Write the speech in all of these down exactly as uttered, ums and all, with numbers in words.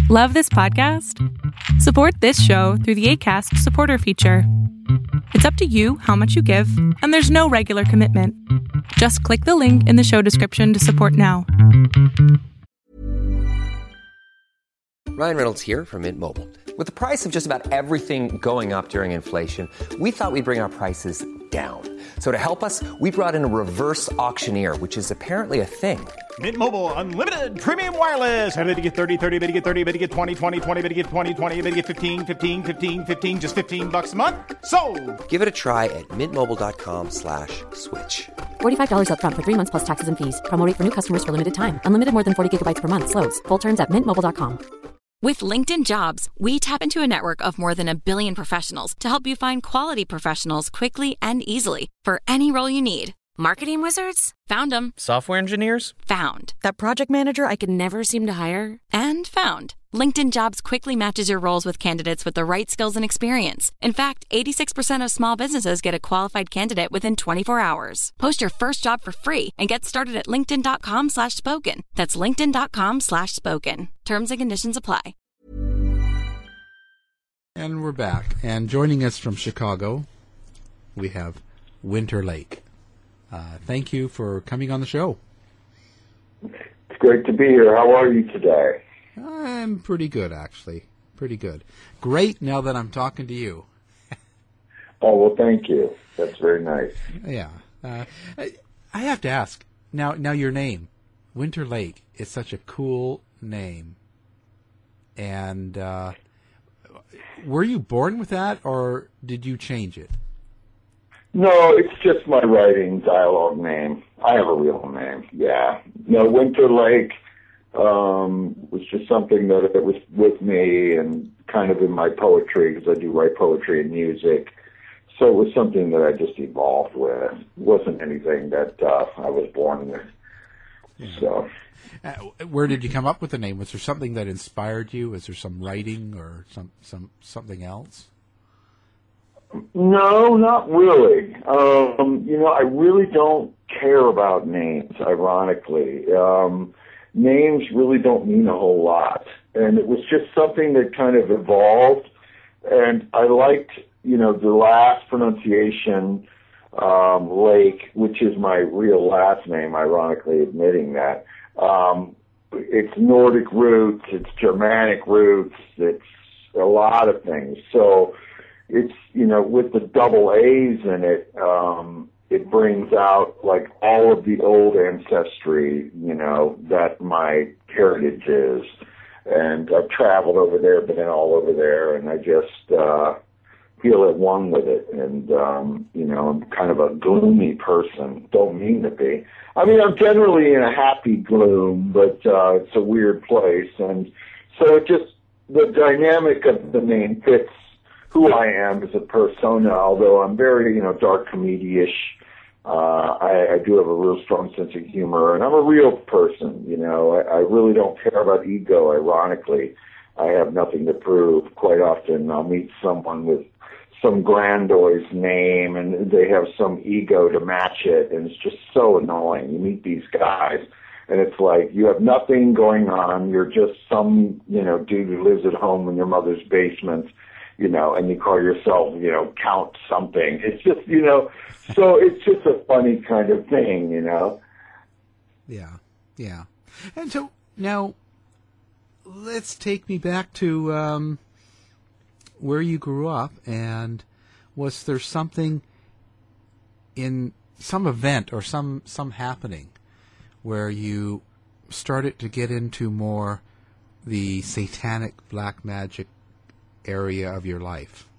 Love this podcast? Support this show through the Acast supporter feature. It's up to you how much you give, and there's no regular commitment. Just click the link in the show description to support now. Ryan Reynolds here from Mint Mobile. With the price of just about everything going up during inflation, we thought we'd bring our prices down. So to help us, we brought in a reverse auctioneer, which is apparently a thing. Mint Mobile Unlimited Premium Wireless. How to get thirty, thirty, how to get thirty, how to get twenty, twenty, twenty, how to get twenty, twenty, how to get fifteen, fifteen, fifteen, fifteen, just fifteen bucks a month? Sold! Give it a try at mintmobile.com slash switch. forty-five dollars up front for three months plus taxes and fees. Promo rate for new customers for limited time. Unlimited more than forty gigabytes per month. Slows full terms at mint mobile dot com. With LinkedIn Jobs, we tap into a network of more than a billion professionals to help you find quality professionals quickly and easily for any role you need. Marketing wizards? Found them. Software engineers? Found. That project manager I could never seem to hire? And found. LinkedIn Jobs quickly matches your roles with candidates with the right skills and experience. In fact, eighty-six percent of small businesses get a qualified candidate within twenty-four hours. Post your first job for free and get started at linkedin.com slash spoken. That's linkedin.com slash spoken. Terms and conditions apply. And we're back. And joining us from Chicago, we have Winter Lake. Uh, thank you for coming on the show. It's great to be here. How are you today? I'm pretty good, actually. Pretty good. Great now that I'm talking to you. Oh, well, thank you. That's very nice. Yeah. Uh, I, I have to ask, now, now your name, Winter Lake, is such a cool name. And uh, were you born with that, or did you change it? No, it's just my writing dialogue name. I have a real name, yeah. No, Winter Lake um, was just something that it was with me and kind of in my poetry, because I do write poetry and music. So it was something that I just evolved with. It wasn't anything that uh, I was born with. Yeah. So, uh, where did you come up with the name? Was there something that inspired you? Was there some writing or some, some something else? No, not really. Um, you know, I really don't care about names, ironically. Um, names really don't mean a whole lot. And it was just something that kind of evolved. And I liked, you know, the last pronunciation, um, Lake, which is my real last name, ironically admitting that. Um, it's Nordic roots, it's Germanic roots, it's a lot of things. So it's, you know, with the double A's in it, um, it brings out, like, all of the old ancestry, you know, that my heritage is. And I've traveled over there, been all over there, and I just uh, feel at one with it. And, um, you know, I'm kind of a gloomy person. Don't mean to be. I mean, I'm generally in a happy gloom, but uh, it's a weird place. And so it just, the dynamic of the name fits who I am as a persona, although I'm very, you know, dark comedy-ish. Uh, I, I do have a real strong sense of humor, and I'm a real person, you know. I, I really don't care about ego, ironically. I have nothing to prove. Quite often I'll meet someone with some grandiose name, and they have some ego to match it, and it's just so annoying. You meet these guys, and it's like you have nothing going on. You're just some, you know, dude who lives at home in your mother's basement, you know, and you call yourself, you know, Count something. It's just, you know, so it's just a funny kind of thing, you know. Yeah, yeah. And so now let's take me back to um, where you grew up, and was there something in some event or some, some happening where you started to get into more the satanic black magic area of your life?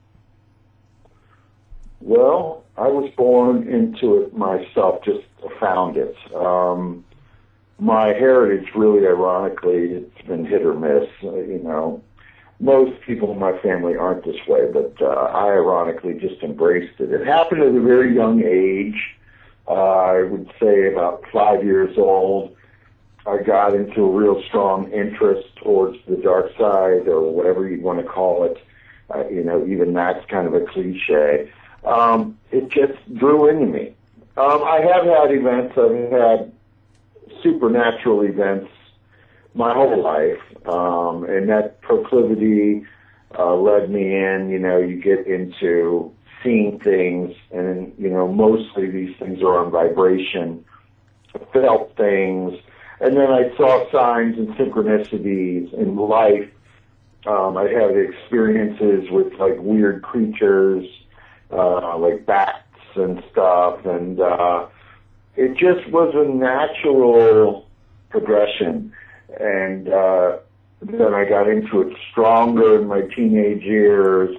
Well, I was born into it myself, just found it. Um, my heritage, really ironically, it's been hit or miss. Uh, you know, most people in my family aren't this way, but uh, I ironically just embraced it. It happened at a very young age. Uh, I would say about five years old. I got into a real strong interest towards the dark side, or whatever you want to call it. Uh, you know, even that's kind of a cliche. Um, it just drew into me. Um, I have had events. I've had supernatural events my whole life, um, and that proclivity uh, led me in. You know, you get into seeing things, and you know, mostly these things are on vibration. I felt things, and then I saw signs and synchronicities in life. Um, I had experiences with like weird creatures, uh, like bats and stuff, and uh, it just was a natural progression. And uh, then I got into it stronger in my teenage years.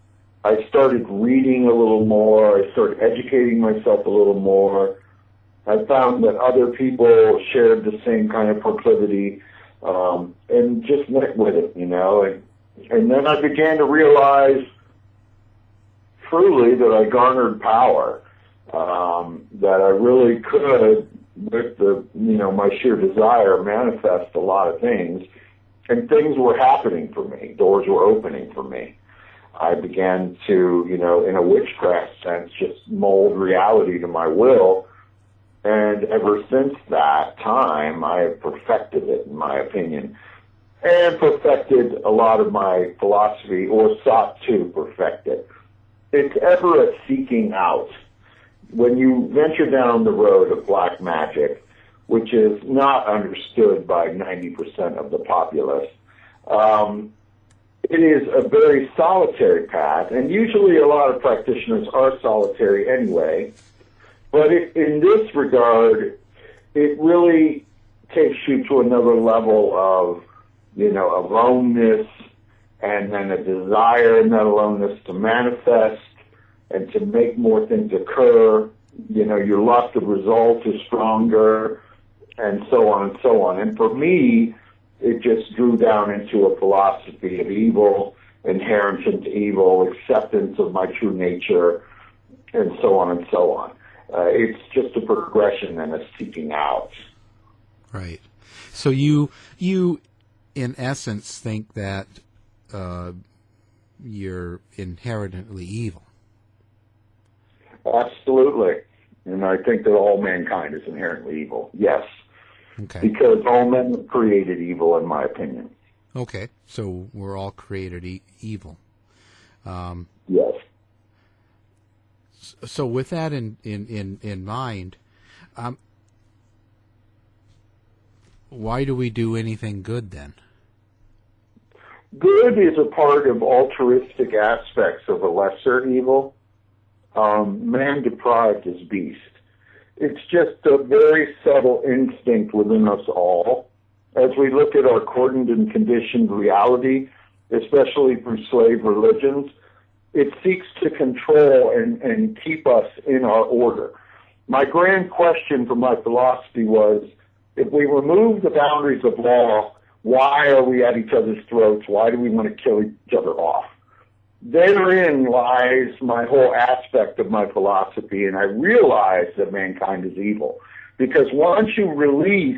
I started reading a little more. I started educating myself a little more. I found that other people shared the same kind of proclivity, um, and just went with it, you know. And, and then I began to realize truly that I garnered power, um, that I really could, with the, you know, my sheer desire, manifest a lot of things, and things were happening for me. Doors were opening for me. I began to, you know, in a witchcraft sense, just mold reality to my will. And ever since that time, I have perfected it, in my opinion, and perfected a lot of my philosophy, or sought to perfect it. It's ever a seeking out. When you venture down the road of black magic, which is not understood by ninety percent of the populace, um, it is a very solitary path, and usually a lot of practitioners are solitary anyway. But it, in this regard, it really takes you to another level of, you know, aloneness, and then a desire in that aloneness to manifest and to make more things occur. You know, your lust of results is stronger, and so on and so on. And for me, it just drew down into a philosophy of evil, inherent into evil, acceptance of my true nature, and so on and so on. Uh, it's just a progression and a seeking out. Right. So you, you, in essence, think that uh, you're inherently evil. Absolutely. And I think that all mankind is inherently evil. Yes. Okay. Because all men created evil, in my opinion. Okay. So we're all created e- evil. Um, yes. So with that in, in, in, in mind, um, why do we do anything good then? Good is a part of altruistic aspects of a lesser evil. Um, man deprived is beast. It's just a very subtle instinct within us all. As we look at our cordoned and conditioned reality, especially through slave religions, it seeks to control and, and keep us in our order. My grand question for my philosophy was, if we remove the boundaries of law, why are we at each other's throats? Why do we want to kill each other off? Therein lies my whole aspect of my philosophy, and I realize that mankind is evil. Because once you release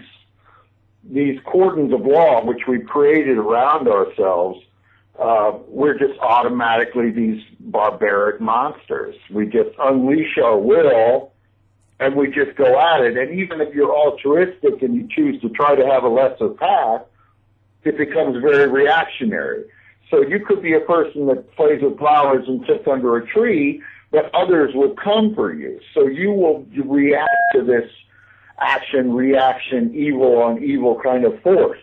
these cordons of law, which we've created around ourselves, Uh, we're just automatically these barbaric monsters. We just unleash our will, and we just go at it. And even if you're altruistic and you choose to try to have a lesser path, it becomes very reactionary. So you could be a person that plays with flowers and sits under a tree, but others will come for you. So you will react to this action, reaction, evil on evil kind of force.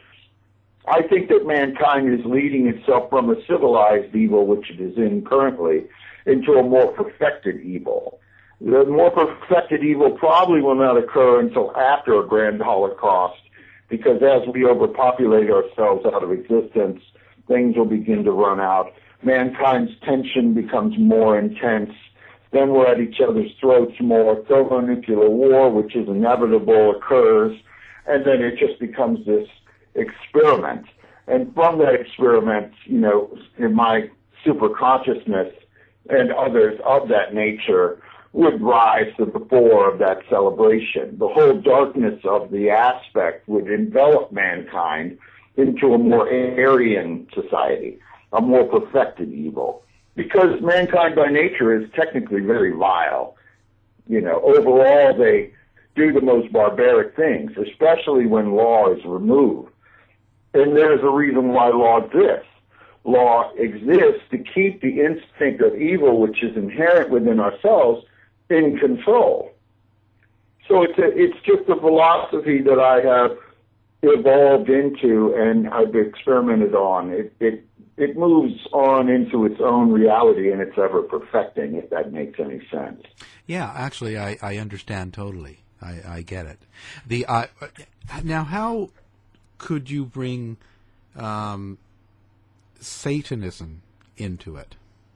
I think that mankind is leading itself from a civilized evil, which it is in currently, into a more perfected evil. The more perfected evil probably will not occur until after a grand holocaust, because as we overpopulate ourselves out of existence, things will begin to run out. Mankind's tension becomes more intense. Then we're at each other's throats more. Thermonuclear war, which is inevitable, occurs, and then it just becomes this experiment. And from that experiment, you know, in my super consciousness and others of that nature would rise to the fore of that celebration. The whole darkness of the aspect would envelop mankind into a more Aryan society, a more perfected evil. Because mankind by nature is technically very vile. You know, overall they do the most barbaric things, especially when law is removed. And there's a reason why law exists. Law exists to keep the instinct of evil, which is inherent within ourselves, in control. So it's a, it's just a philosophy that I have evolved into and I've experimented on. It, it it moves on into its own reality and it's ever perfecting, if that makes any sense. Yeah, actually, I, I understand totally. I, I get it. The uh, now, how could you bring um, Satanism into it?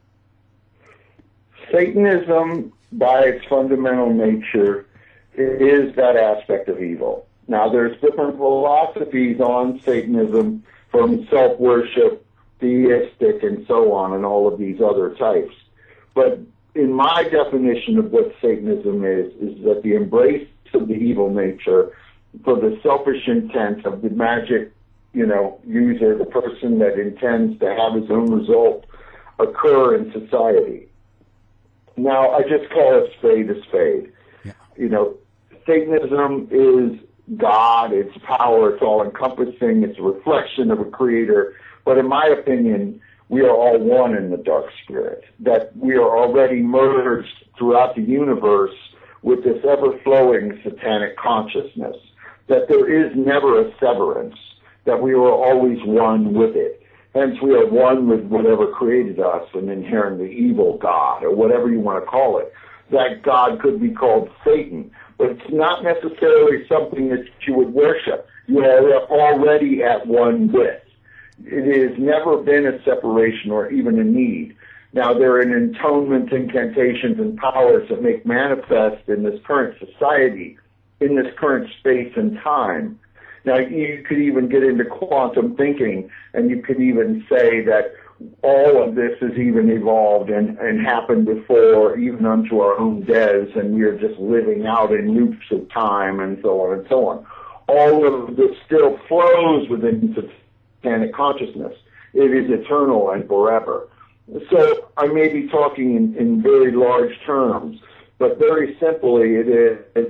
Satanism, by its fundamental nature, is that aspect of evil. Now, there's different philosophies on Satanism, from self-worship, theistic, and so on, and all of these other types. But in my definition of what Satanism is, is that the embrace of the evil nature for the selfish intent of the magic, you know, user, the person that intends to have his own result occur in society. Now, I just call it spade a spade. Yeah. You know, Satanism is God, it's power, it's all-encompassing, it's a reflection of a creator. But in my opinion, we are all one in the dark spirit, that we are already merged throughout the universe with this ever-flowing satanic consciousness, that there is never a severance, that we are always one with it. Hence, we are one with whatever created us, an inherently evil God, or whatever you want to call it. That God could be called Satan, but it's not necessarily something that you would worship. You are already at one with. It has never been a separation or even a need. Now, there are atonement, incantations, and powers that make manifest in this current society, in this current space and time. Now, you could even get into quantum thinking, and you could even say that all of this has even evolved and, and happened before, even unto our own deaths, and we are just living out in loops of time, and so on and so on. All of this still flows within satanic consciousness. It is eternal and forever. So I may be talking in, in very large terms, but very simply it is,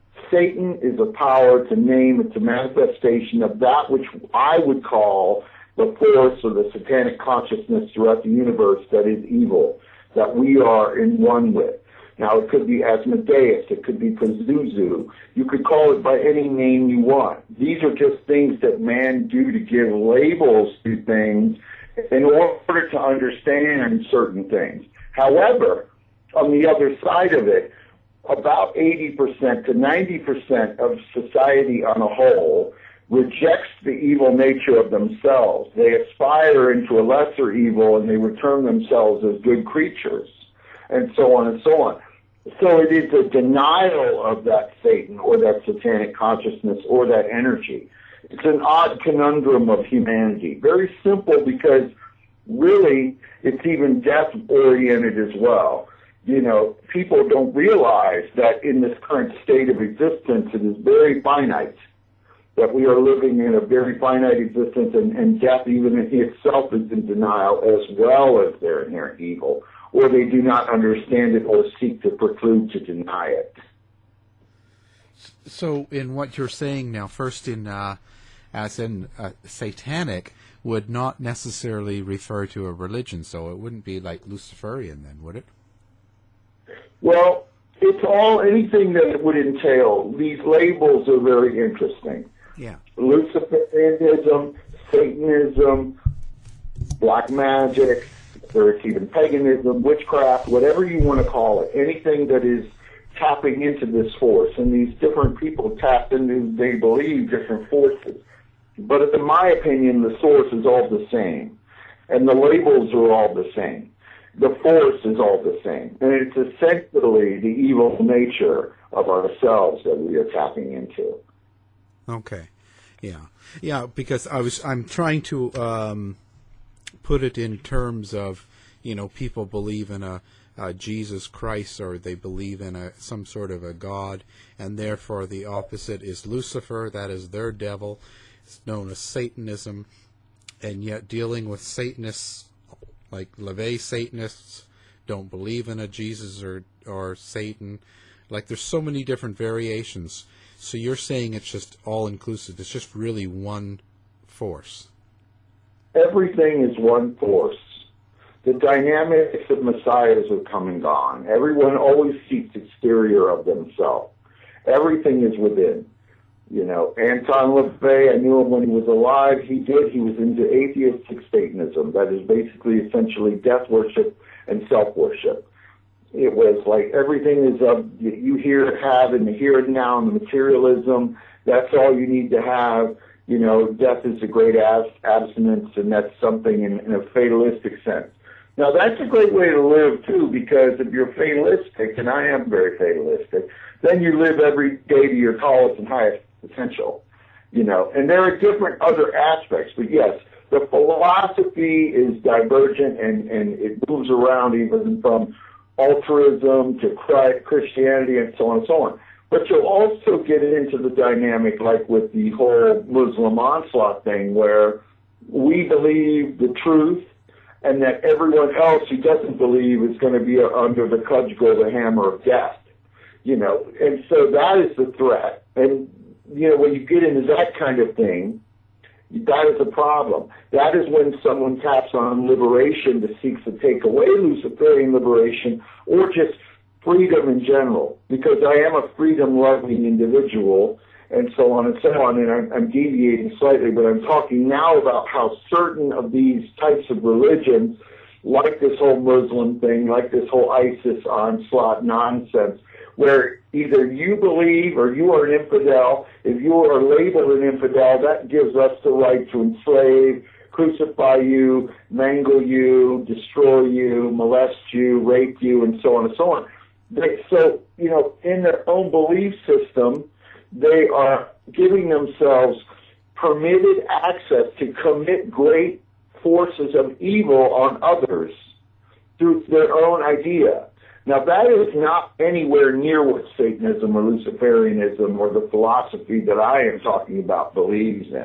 Satan is a power, it's a name, it's a manifestation of that which I would call the force or the satanic consciousness throughout the universe that is evil, that we are in one with. Now, it could be Asmodeus, it could be Pazuzu, you could call it by any name you want. These are just things that man do to give labels to things in order to understand certain things. However, on the other side of it, about eighty percent to ninety percent of society on a whole rejects the evil nature of themselves. They aspire into a lesser evil and they return themselves as good creatures, and so on and so on. So it is a denial of that Satan or that satanic consciousness or that energy. It's an odd conundrum of humanity. Very simple, because really it's even death-oriented as well. You know, people don't realize that in this current state of existence, it is very finite, that we are living in a very finite existence, and, and death even in itself is in denial, as well as their inherent evil, or they do not understand it or seek to preclude to deny it. So in what you're saying now, first in, uh, as in uh, satanic, would not necessarily refer to a religion, so it wouldn't be like Luciferian then, would it? Well, it's all, anything that it would entail. These labels are very interesting. Yeah. Luciferianism, Satanism, black magic, or it's even paganism, witchcraft, whatever you want to call it, anything that is tapping into this force. And these different people tap into, they believe, different forces. But in my opinion, the source is all the same, and the labels are all the same. The force is all the same, and it's essentially the evil nature of ourselves that we are tapping into. Okay, yeah, yeah. Because I was, I'm trying to um, put it in terms of, you know, people believe in a, a Jesus Christ, or they believe in a some sort of a God, and therefore the opposite is Lucifer. That is their devil. It's known as Satanism, and yet dealing with Satanists, like LaVey Satanists, don't believe in a Jesus or or Satan. Like, there's so many different variations. So you're saying it's just all inclusive. It's just really one force. Everything is one force. The dynamics of messiahs have come and gone. Everyone always seeks exterior of themselves. Everything is within. You know, Anton LaVey, I knew him when he was alive. He did. He was into atheistic Satanism. That is basically essentially death worship and self-worship. It was like everything is of you here, have, and the here and now, and the materialism. That's all you need to have. You know, death is a great ab- abstinence, and that's something in, in a fatalistic sense. Now, that's a great way to live, too, because if you're fatalistic, and I am very fatalistic, then you live every day to your tallest and highest potential, you know. And there are different other aspects, but yes, the philosophy is divergent, and, and it moves around even from altruism to Christianity and so on and so on. But you'll also get into the dynamic like with the whole Muslim onslaught thing where we believe the truth and that everyone else who doesn't believe is going to be under the cudgel, the hammer of death, you know. And so that is the threat. And, you know, when you get into that kind of thing, that is a problem. That is when someone taps on liberation that seeks to take away Luciferian liberation or just freedom in general, because I am a freedom-loving individual and so on and so on, and I'm, I'm deviating slightly, but I'm talking now about how certain of these types of religions, like this whole Muslim thing, like this whole ISIS onslaught nonsense, where either you believe or you are an infidel. If you are labeled an infidel, that gives us the right to enslave, crucify you, mangle you, destroy you, molest you, rape you, and so on and so on. They, so, you know, in their own belief system, they are giving themselves permitted access to commit great forces of evil on others through their own idea. Now, that is not anywhere near what Satanism or Luciferianism or the philosophy that I am talking about believes in.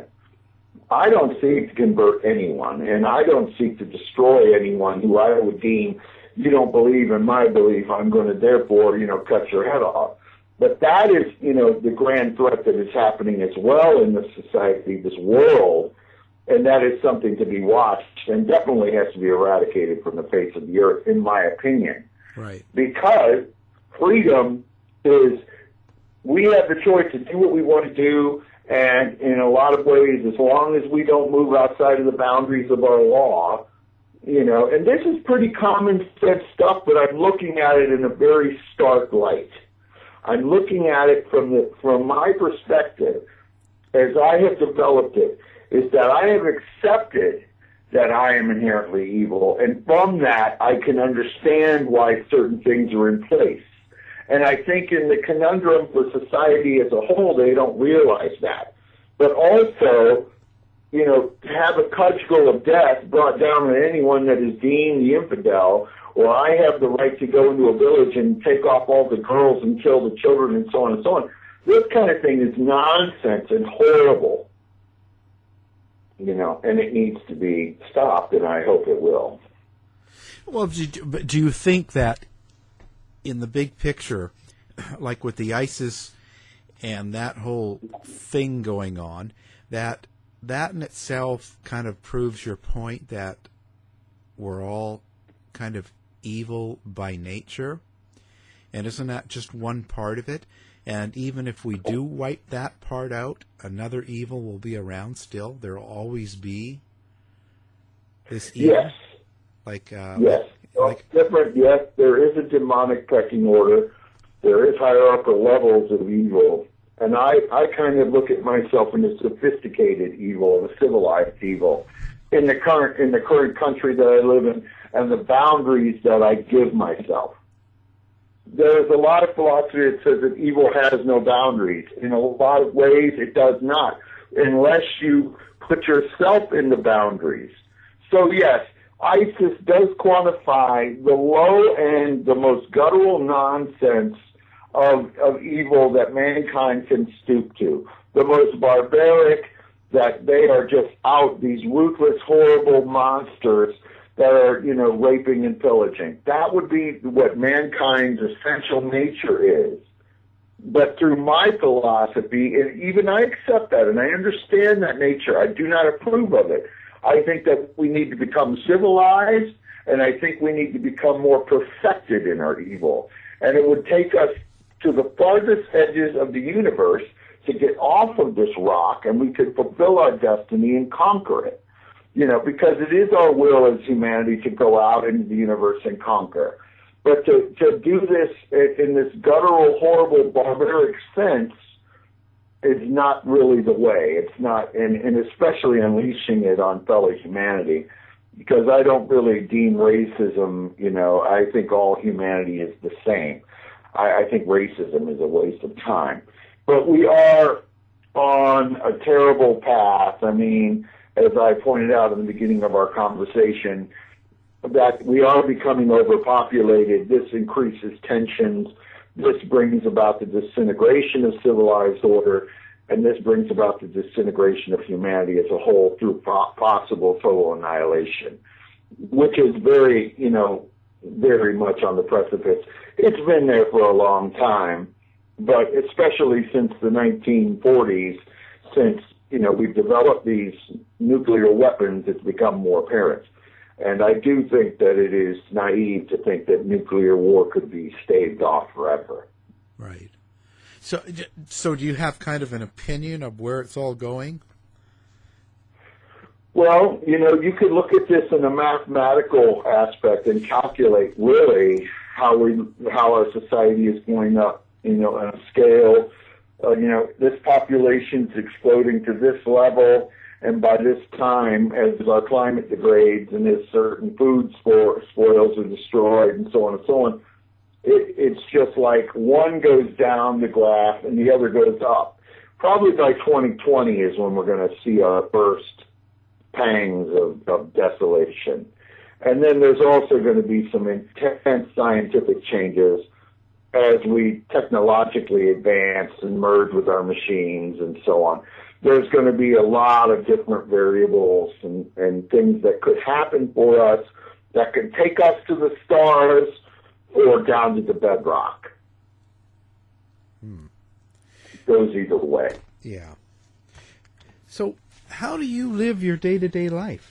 I don't seek to convert anyone, and I don't seek to destroy anyone who I would deem, you don't believe in my belief, I'm going to therefore, you know, cut your head off. But that is, you know, the grand threat that is happening as well in this society, this world, and that is something to be watched and definitely has to be eradicated from the face of the earth, in my opinion. Right. Because freedom is, we have the choice to do what we want to do, and in a lot of ways, as long as we don't move outside of the boundaries of our law, you know, and this is pretty common sense stuff, but I'm looking at it in a very stark light. I'm looking at it from the from my perspective, as I have developed it, is that I have accepted that I am inherently evil, and from that I can understand why certain things are in place. And I think in the conundrum for society as a whole, they don't realize that. But also, you know, to have a cudgel of death brought down on anyone that is deemed the infidel, or I have the right to go into a village and take off all the girls and kill the children and so on and so on. This kind of thing is nonsense and horrible, you know, and it needs to be stopped, and I hope it will. Well, do you, but do you think that in the big picture, like with the ISIS and that whole thing going on, that that in itself kind of proves your point that we're all kind of evil by nature? And isn't that just one part of it? And even if we do wipe that part out, another evil will be around still. There will always be this evil. Yes. Like, uh, yes. like different. Yes, there is a demonic pecking order. There is hierarchical levels of evil. And I, I kind of look at myself in a sophisticated evil, a civilized evil, in the current in the current country that I live in, and the boundaries that I give myself. There's a lot of philosophy that says that evil has no boundaries. In a lot of ways, it does not, unless you put yourself in the boundaries. So yes, ISIS does quantify the low end, the most guttural nonsense of, of evil that mankind can stoop to. The most barbaric, that they are just out, these ruthless, horrible monsters that are, you know, raping and pillaging. That would be what mankind's essential nature is. But through my philosophy, and even I accept that, and I understand that nature, I do not approve of it. I think that we need to become civilized, and I think we need to become more perfected in our evil. And it would take us to the farthest edges of the universe to get off of this rock, and we could fulfill our destiny and conquer it. You know, because it is our will as humanity to go out into the universe and conquer. But to, to do this in this guttural, horrible, barbaric sense is not really the way. It's not, and, and especially unleashing it on fellow humanity, because I don't really deem racism, you know, I think all humanity is the same. I, I think racism is a waste of time. But we are on a terrible path. I mean, as I pointed out in the beginning of our conversation, that we are becoming overpopulated. This increases tensions. This brings about the disintegration of civilized order, and this brings about the disintegration of humanity as a whole through possible total annihilation, which is very, you know, very much on the precipice. It's been there for a long time, but especially since the nineteen forties, since, you know, we've developed these nuclear weapons, it's become more apparent. And I do think that it is naive to think that nuclear war could be staved off forever. Right. So, so do you have kind of an opinion of where it's all going? Well, you know, you could look at this in a mathematical aspect and calculate really how we, how our society is going up, you know, on a scale. Uh, you know, this population's exploding to this level, and by this time, as our climate degrades and as certain food spo- spoils are destroyed and so on and so on, it, it's just like one goes down the graph and the other goes up. Probably by twenty twenty is when we're going to see our first pangs of, of desolation. And then there's also going to be some intense scientific changes as we technologically advance and merge with our machines and so on. There's going to be a lot of different variables and, and things that could happen for us that could take us to the stars or down to the bedrock. Hmm. Goes either way. Yeah. So how do you live your day-to-day life?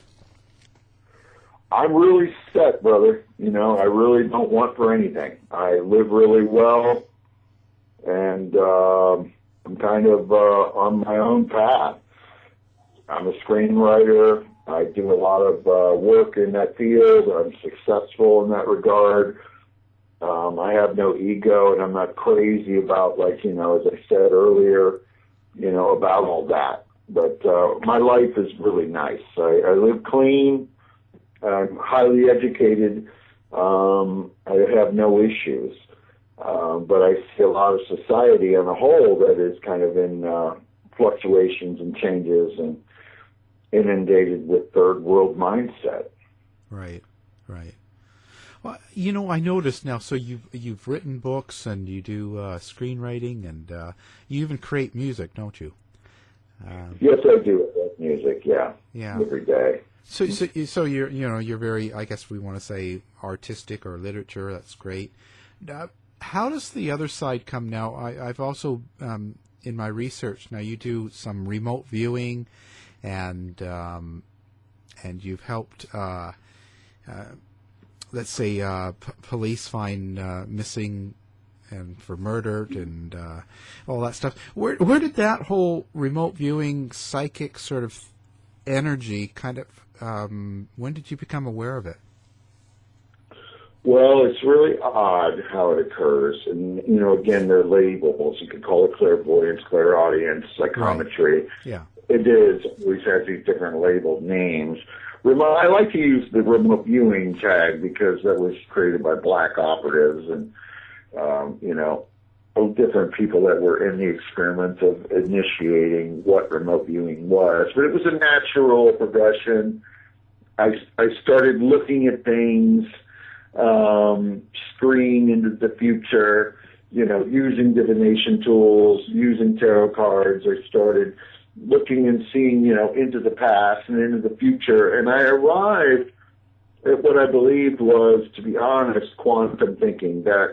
I'm really set, brother. You know, I really don't want for anything. I live really well, and uh, I'm kind of uh, on my own path. I'm a screenwriter. I do a lot of uh, work in that field. I'm successful in that regard. Um, I have no ego, and I'm not crazy about, like, you know, as I said earlier, you know, about all that. But uh, my life is really nice. I, I live clean. I'm highly educated. Um, I have no issues. Um, but I see a lot of society on a whole that is kind of in uh, fluctuations and changes and inundated with third world mindset. Right, right. Well, you know, I noticed now, so you've, you've written books and you do uh, screenwriting and uh, you even create music, don't you? Um, yes, I do. I like music, yeah. Yeah. Every day. So, so, so you're, you know, you're very, I guess we want to say artistic or literature. That's great. Uh, how does the other side come now? I, I've also, um, in my research, now you do some remote viewing, and um, and you've helped, uh, uh, let's say, uh, p- police find uh, missing and for murdered and uh, all that stuff. Where where did that whole remote viewing psychic sort of energy kind of, um, when did you become aware of it? Well, it's really odd how it occurs. And, you know, again, they're labels. You could call it clairvoyance, clairaudience, psychometry. Right. Yeah. It is. It always has these different labeled names. Remote, I like to use the remote viewing tag because that was created by black operatives and, um, you know, different people that were in the experiment of initiating what remote viewing was. But it was a natural progression. I, I started looking at things, um, screening into the future, you know, using divination tools, using tarot cards. I started looking and seeing, you know, into the past and into the future. And I arrived at what I believed was, to be honest, quantum thinking, that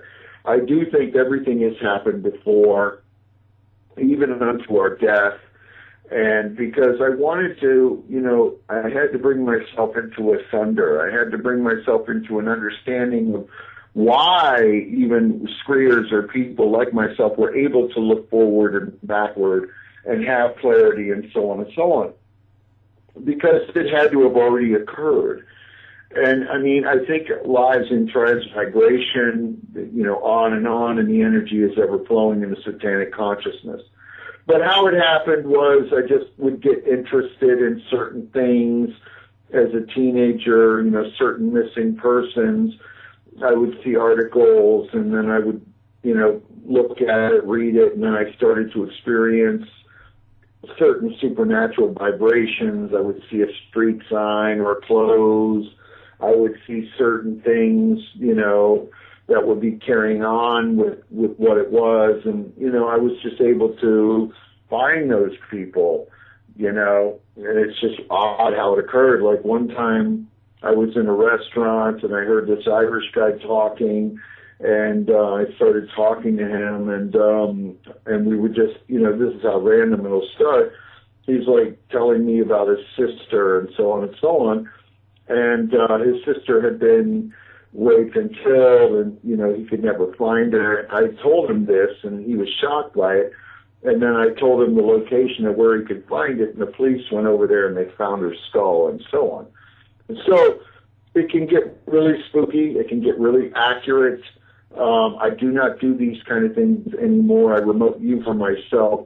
I do think everything has happened before, even unto our death. And because I wanted to, you know, I had to bring myself into a thunder. I had to bring myself into an understanding of why even screers or people like myself were able to look forward and backward and have clarity and so on and so on. Because it had to have already occurred. And, I mean, I think lives in transmigration, you know, on and on, and the energy is ever flowing in the satanic consciousness. But how it happened was I just would get interested in certain things as a teenager, you know, certain missing persons. I would see articles, and then I would, you know, look at it, read it, and then I started to experience certain supernatural vibrations. I would see a street sign or clothes. I would see certain things, you know, that would be carrying on with, with what it was. And, you know, I was just able to find those people, you know, and it's just odd how it occurred. Like one time I was in a restaurant and I heard this Irish guy talking, and uh, I started talking to him, and um, and we would just, you know, this is how random it'll start. He's like telling me about his sister and so on and so on. And uh, his sister had been raped and killed, and, you know, he could never find her. I told him this, and he was shocked by it. And then I told him the location of where he could find it, and the police went over there, and they found her skull and so on. And so it can get really spooky. It can get really accurate. Um, I do not do these kind of things anymore. I remote view for myself.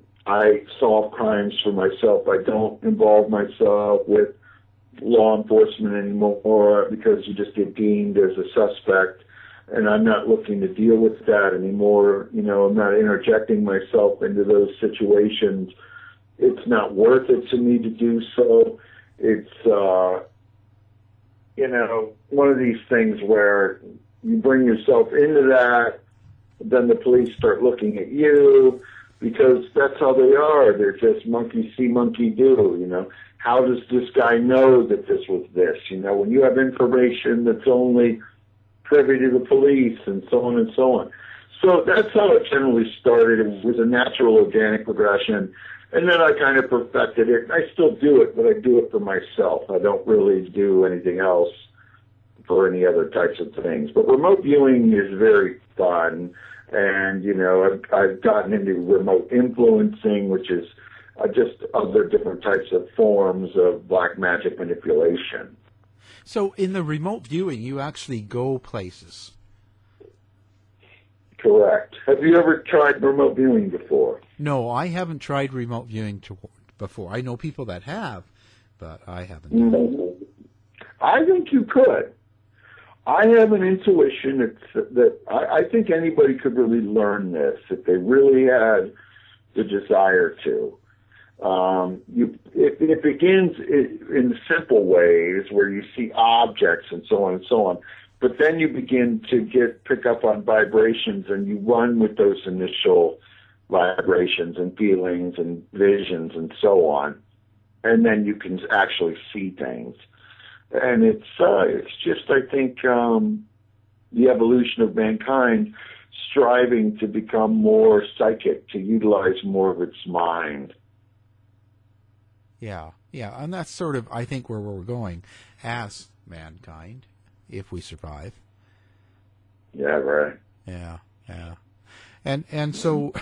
I solve crimes for myself. I don't involve myself with law enforcement anymore because you just get deemed as a suspect, and I'm not looking to deal with that anymore. You know, I'm not interjecting myself into those situations. It's not worth it to me to do so. It's, uh, you know, one of these things where you bring yourself into that, then the police start looking at you because that's how they are. They're just monkey see, monkey do, you know. How does this guy know that this was this? You know, when you have information that's only privy to the police and so on and so on. So that's how it generally started. It was a natural organic progression. And then I kind of perfected it. I still do it, but I do it for myself. I don't really do anything else for any other types of things. But remote viewing is very fun. And, you know, I've, I've gotten into remote influencing, which is uh, just other different types of forms of black magic manipulation. So in the remote viewing, you actually go places. Correct. Have you ever tried remote viewing before? No, I haven't tried remote viewing to, before. I know people that have, but I haven't. Mm-hmm. I think you could. I have an intuition that, that I, I think anybody could really learn this if they really had the desire to. Um, you, it, it begins in simple ways where you see objects and so on and so on, but then you begin to get pick up on vibrations and you run with those initial vibrations and feelings and visions and so on, and then you can actually see things. And it's uh, it's just, I think, um, the evolution of mankind striving to become more psychic, to utilize more of its mind. Yeah, yeah, and that's sort of, I think, where we're going as mankind, if we survive. Yeah, right. Yeah, yeah. And and so,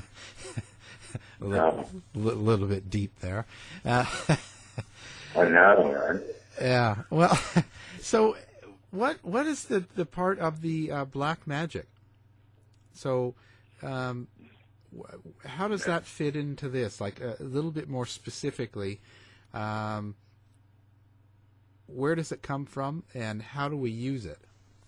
a little, yeah. li- little bit deep there. Uh, I know, right? Yeah, well, so what what is the, the part of the uh, black magic? So, um, how does that fit into this? Like a, a little bit more specifically, um, where does it come from, and how do we use it?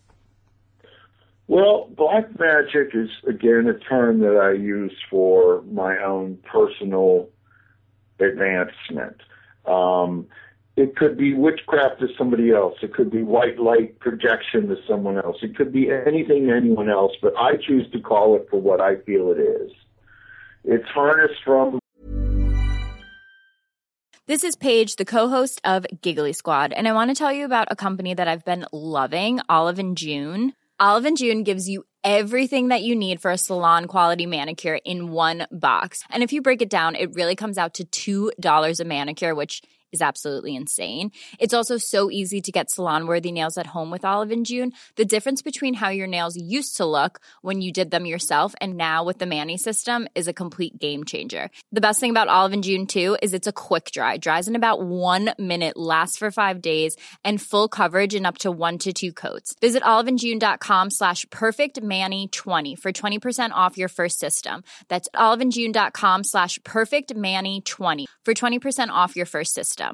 Well, black magic is, again, a term that I use for my own personal advancement. Um, it could be witchcraft to somebody else. It could be white light projection to someone else. It could be anything to anyone else, but I choose to call it for what I feel it is. It's harnessed from... This is Paige, the co-host of Giggly Squad, and I want to tell you about a company that I've been loving, Olive and June. Olive and June gives you everything that you need for a salon quality manicure in one box. And if you break it down, it really comes out to two dollars a manicure, which is absolutely insane. It's also so easy to get salon-worthy nails at home with Olive and June. The difference between how your nails used to look when you did them yourself and now with the Mani system is a complete game changer. The best thing about Olive and June, too, is it's a quick dry. Dries in about one minute, lasts for five days, and full coverage in up to one to two coats. Visit oliveandjune.com slash perfectmani20 for twenty percent off your first system. That's oliveandjune.com slash perfectmani20 for twenty percent off your first system.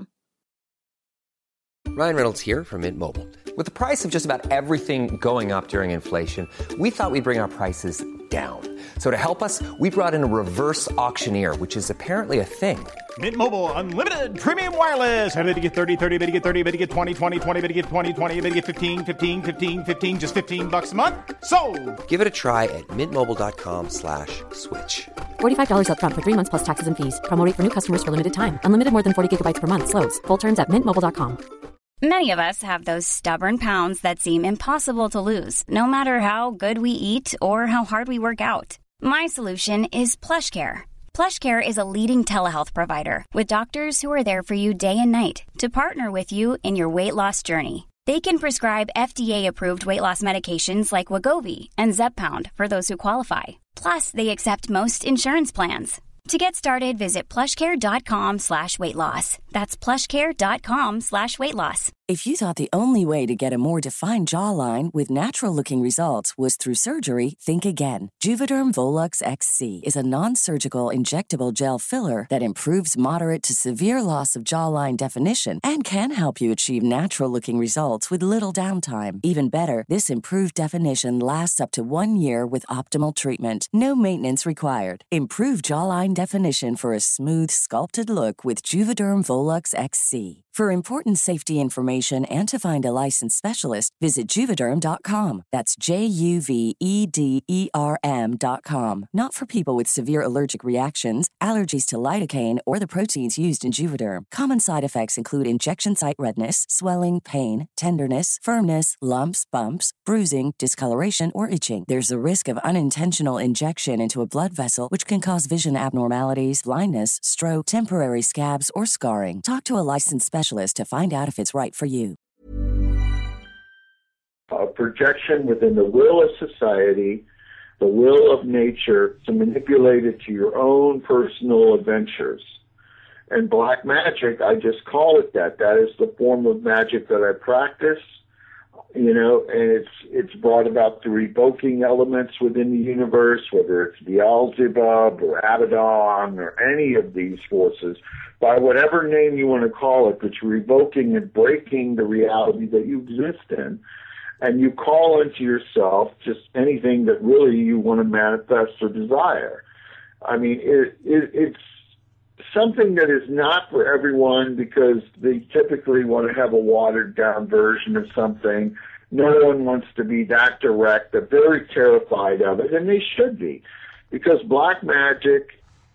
Ryan Reynolds here from Mint Mobile. With the price of just about everything going up during inflation, we thought we'd bring our prices down. So to help us, we brought in a reverse auctioneer, which is apparently a thing. Mint Mobile Unlimited Premium Wireless. How to get thirty, thirty, how to get thirty, how to get twenty, twenty, twenty, how to get twenty, twenty, how to get fifteen, fifteen, fifteen, fifteen, just fifteen bucks a month? Sold! Give it a try at mintmobile.com slash switch. forty-five dollars up front for three months plus taxes and fees. Promo rate for new customers for limited time. Unlimited more than forty gigabytes per month. Slows full terms at mint mobile dot com. Many of us have those stubborn pounds that seem impossible to lose, no matter how good we eat or how hard we work out. My solution is PlushCare. PlushCare is a leading telehealth provider with doctors who are there for you day and night to partner with you in your weight loss journey. They can prescribe F D A-approved weight loss medications like Wegovy and Zepbound for those who qualify. Plus, they accept most insurance plans. To get started, visit plushcare.com slash weight loss. That's plushcare.com slash weight loss. If you thought the only way to get a more defined jawline with natural-looking results was through surgery, think again. Juvederm Volux X C is a non-surgical injectable gel filler that improves moderate to severe loss of jawline definition and can help you achieve natural-looking results with little downtime. Even better, this improved definition lasts up to one year with optimal treatment. No maintenance required. Improve jawline definition for a smooth, sculpted look with Juvederm Volux X C. For important safety information and to find a licensed specialist, visit Juvederm dot com. That's J U V E D E R M dot com. Not for people with severe allergic reactions, allergies to lidocaine, or the proteins used in Juvederm. Common side effects include injection site redness, swelling, pain, tenderness, firmness, lumps, bumps, bruising, discoloration, or itching. There's a risk of unintentional injection into a blood vessel, which can cause vision abnormalities, blindness, stroke, temporary scabs, or scarring. Talk to a licensed specialist to find out if it's right for you. A projection within the will of society, the will of nature, to manipulate it to your own personal adventures. And black magic, I just call it that. That is the form of magic that I practice, you know, and it's it's brought about through evoking elements within the universe, whether it's Beelzebub or Abaddon or any of these forces, by whatever name you want to call it, but you're evoking and breaking the reality that you exist in. And you call into yourself just anything that really you want to manifest or desire. I mean, it, it, it's something that is not for everyone because they typically want to have a watered-down version of something. No one wants to be that direct. They're very terrified of it, and they should be, because black magic,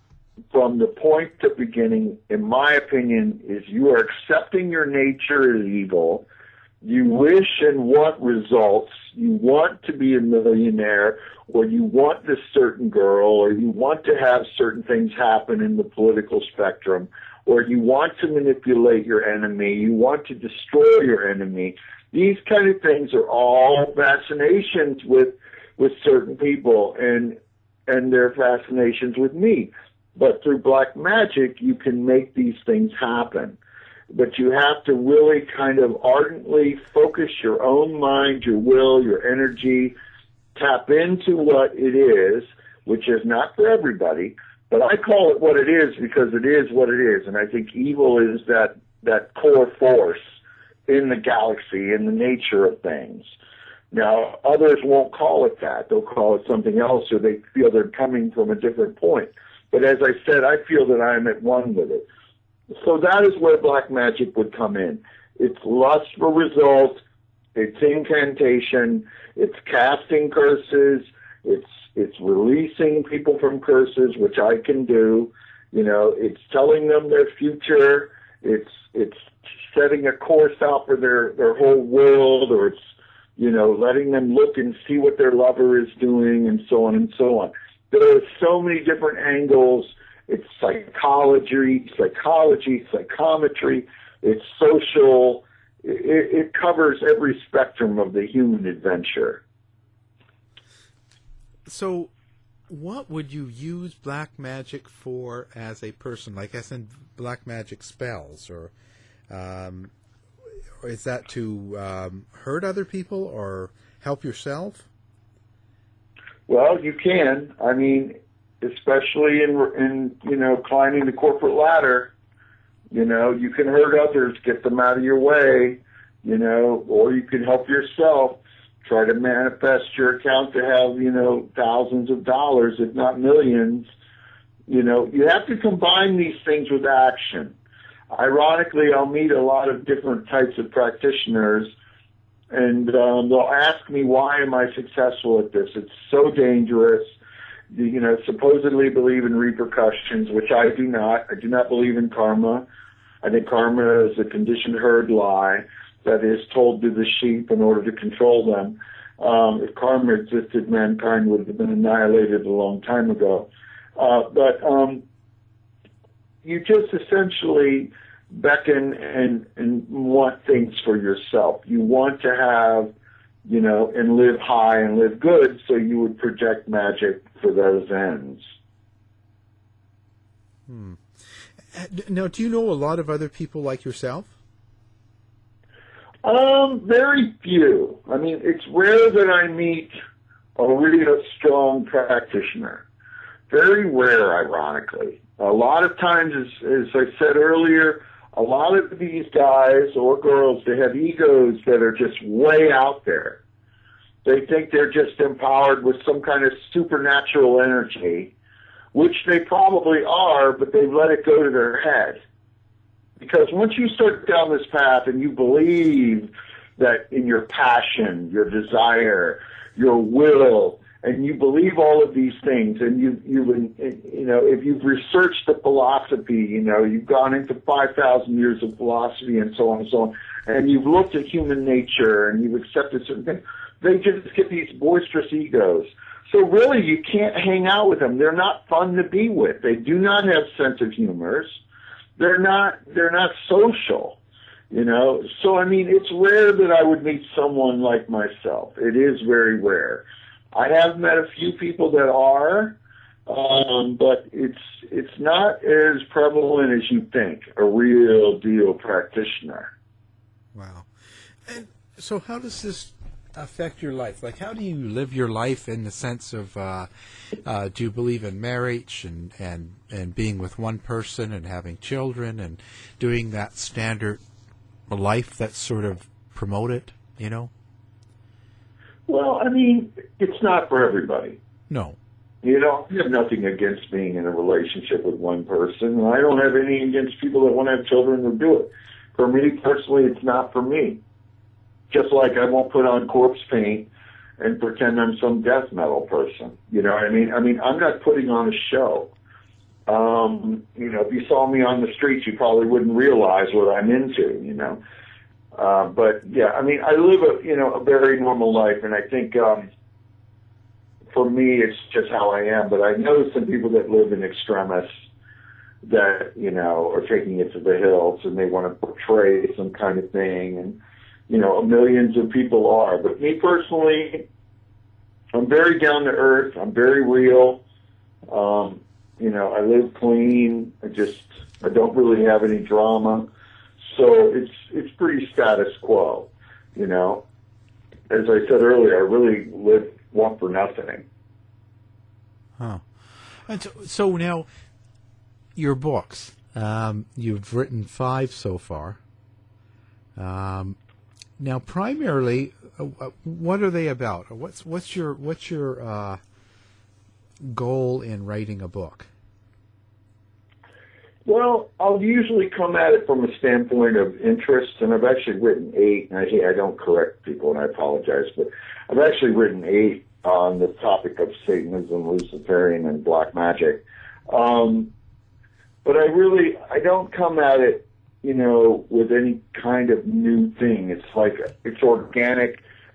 from the point to beginning, in my opinion, is you are accepting your nature as evil. You wish and want results. You want to be a millionaire, or you want this certain girl, or you want to have certain things happen in the political spectrum, or you want to manipulate your enemy. You want to destroy your enemy. These kind of things are all fascinations with with certain people, and and their fascinations with me. But through black magic, you can make these things happen. But you have to really kind of ardently focus your own mind, your will, your energy, tap into what it is, which is not for everybody, but I call it what it is because it is what it is. And I think evil is that, that core force in the galaxy, in the nature of things. Now, others won't call it that. They'll call it something else, or they feel they're coming from a different point. But as I said, I feel that I am at one with it. So that is where black magic would come in. It's lust for result, it's incantation, it's casting curses, it's it's releasing people from curses, which I can do. You know, it's telling them their future, it's it's setting a course out for their, their whole world, or it's you know, letting them look and see what their lover is doing and so on and so on. There are so many different angles. It's psychology, psychology, psychometry, it's social. It, it covers every spectrum of the human adventure. So what would you use black magic for as a person? Like, as in black magic spells, or, um, or is that to um, hurt other people or help yourself? Well, you can. I mean, especially in, in you know, climbing the corporate ladder, you know, you can hurt others, get them out of your way, you know, or you can help yourself. Try to manifest your account to have, you know, thousands of dollars, if not millions. You know, you have to combine these things with action. Ironically, I'll meet a lot of different types of practitioners, and um, they'll ask me, why am I successful at this? It's so dangerous. You know, supposedly believe in repercussions, which I do not. I do not believe in karma. I think karma is a conditioned herd lie that is told to the sheep in order to control them. Um, if karma existed, mankind would have been annihilated a long time ago. Uh, but um, you just essentially beckon and, and want things for yourself. You want to have, you know, and live high and live good, so you would project magic for those ends. Hmm. Now, do you know a lot of other people like yourself? Um, very few. I mean, it's rare that I meet a really strong practitioner. Very rare, ironically. A lot of times, as, as I said earlier, a lot of these guys or girls, they have egos that are just way out there. They think they're just empowered with some kind of supernatural energy, which they probably are, but they let it go to their head. Because once you start down this path and you believe that in your passion, your desire, your will, and you believe all of these things, and you, you've, you know, if you've researched the philosophy, you know, you've gone into five thousand years of philosophy and so on and so on, and you've looked at human nature and you've accepted certain things, they just get these boisterous egos. So really, you can't hang out with them. They're not fun to be with. They do not have sense of humors. They're not, they're not social, you know. So, I mean, it's rare that I would meet someone like myself. It is very rare. I have met a few people that are, um, but it's it's not as prevalent as you think, a real deal practitioner. Wow. And so how does this affect your life? Like, how do you live your life in the sense of, uh, uh, do you believe in marriage and, and, and being with one person and having children and doing that standard life that's sort of promoted, you know? Well, I mean, it's not for everybody. No. You know, I have nothing against being in a relationship with one person, and I don't have anything against people that want to have children who do it. For me, personally, it's not for me. Just like I won't put on corpse paint and pretend I'm some death metal person. You know what I mean? I mean, I'm not putting on a show. Um, you know, if you saw me on the streets, you probably wouldn't realize what I'm into, you know. Uh, but, yeah, I mean, I live a, you know, a very normal life, and I think um, for me it's just how I am. But I know some people that live in extremis that, you know, are taking it to the hills, and they want to portray some kind of thing, and you know, millions of people are. But me personally, I'm very down to earth. I'm very real. Um, you know, I live clean. I just, I don't really have any drama. So it's, it's pretty status quo, you know. As I said earlier, I really live, want for nothing. Huh. And so, so now, your books, um, you've written five so far. Um, Now, primarily, uh, what are they about? What's what's your what's your uh, goal in writing a book? Well, I'll usually come at it from a standpoint of interest, and I've actually written eight. And I, I don't correct people, and I apologize, but I've actually written eight on the topic of Satanism, Luciferian, and black magic. Um, but I really I don't come at it, you know, with any kind of new thing. It's like, it's organic,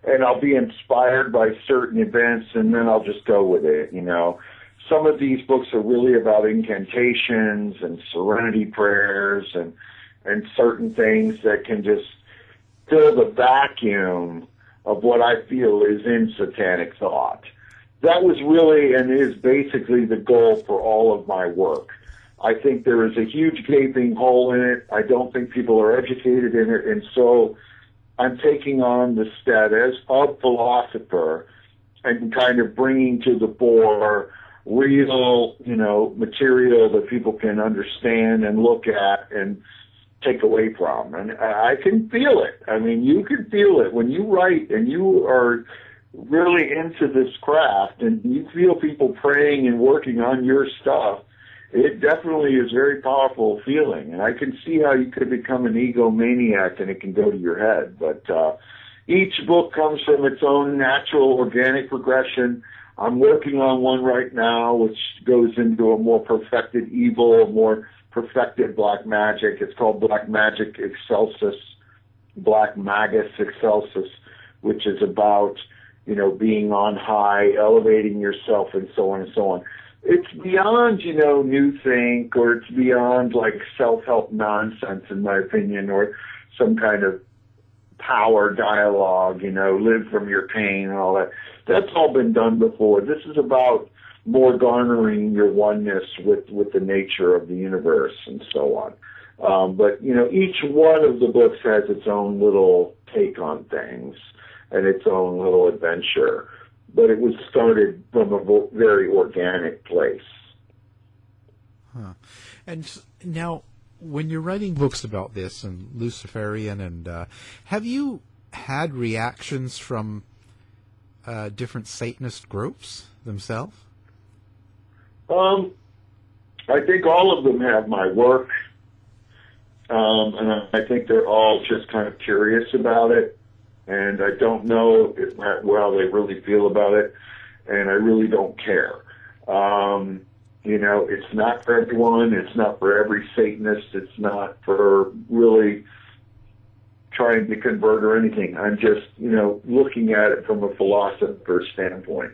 and I'll be inspired by certain events, and then I'll just go with it, you know. Some of these books are really about incantations and serenity prayers and and certain things that can just fill the vacuum of what I feel is in satanic thought. That was really and is basically the goal for all of my work. I think there is a huge gaping hole in it. I don't think people are educated in it, and so I'm taking on the status of philosopher and kind of bringing to the fore real, you know, material that people can understand and look at and take away from. And I can feel it. I mean, you can feel it when you write and you are really into this craft and you feel people praying and working on your stuff. It definitely is a very powerful feeling, and I can see how you could become an egomaniac and it can go to your head. But uh, each book comes from its own natural, organic progression. I'm working on one right now which goes into a more perfected evil, a more perfected black magic. It's called Black Magic Excelsis, Black Magus Excelsis, which is about, you know, being on high, elevating yourself, and so on and so on. It's beyond, you know, New Think, or it's beyond, like, self-help nonsense, in my opinion, or some kind of power dialogue, you know, live from your pain and all that. That's all been done before. This is about more garnering your oneness with, with the nature of the universe and so on. Um, but, you know, each one of the books has its own little take on things and its own little adventure. But it was started from a very organic place. Huh. And now, when you're writing books about this and Luciferian, and uh, have you had reactions from uh, different Satanist groups themselves? Um, I think all of them have my work, um, and I think they're all just kind of curious about it. And I don't know if, how they really feel about it, and I really don't care. Um, you know, it's not for everyone. It's not for every Satanist. It's not for really trying to convert or anything. I'm just, you know, looking at it from a philosopher standpoint.